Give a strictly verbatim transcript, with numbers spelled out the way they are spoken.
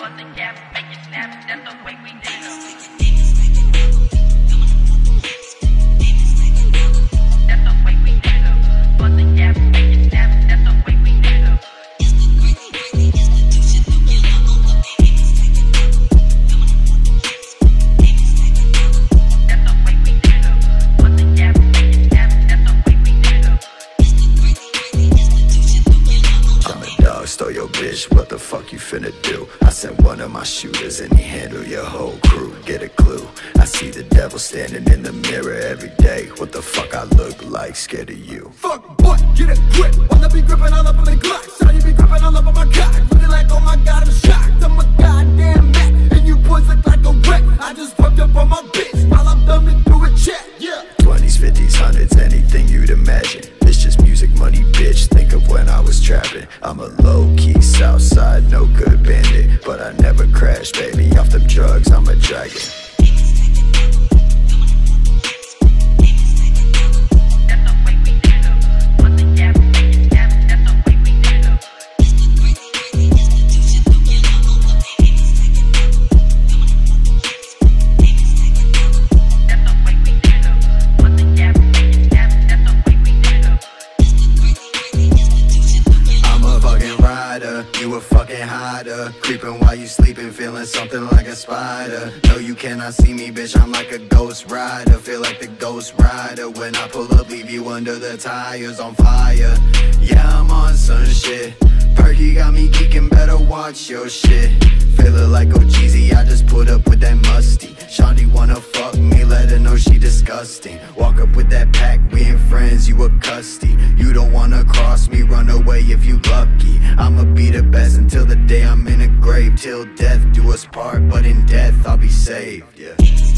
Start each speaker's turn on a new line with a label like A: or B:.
A: bust the cap, make it snap, that's the way we did it. That's the way we did it. Bust the cap, make it snap, that's the way we did it.
B: Stole your bitch, what the fuck you finna do? I sent one of my shooters and he handle your whole crew. Get a clue, I see the devil standing in the mirror every day. What the fuck I look like, scared of you?
C: Fuck boy, get a grip, wanna be gripping all up on the Glock. So you be gripping all up on my cock. Looking like, oh my god, I'm shocked. I'm a goddamn Mac, and you boys look like a wreck. I just fucked up on my bitch, while I'm thumbing through a check, yeah.
B: Twenties, fifties, hundreds, anything you'd imagine. It's just music money, bitch, think of when I was trapping. I'm a low-key Southside, no good bandit, but I never crash, baby. Off them drugs, I'm a dragon. You a fucking hider, creeping while you sleeping, feeling something like a spider. No, you cannot see me, bitch, I'm like a ghost rider. Feel like the ghost rider when I pull up, leave you under the tires on fire. Yeah, I'm on some shit. Perky got me geeking, better watch your shit. Feeling like O G Z, I just put up with that musty. Shawty wanna fuck me, let her know she disgusting. Walk up with that pack, we ain't friends, you a custy. You don't wanna cross me, run away if you lucky. I'ma be the best until the day I'm in a grave. Till death do us part, but in death I'll be saved, yeah.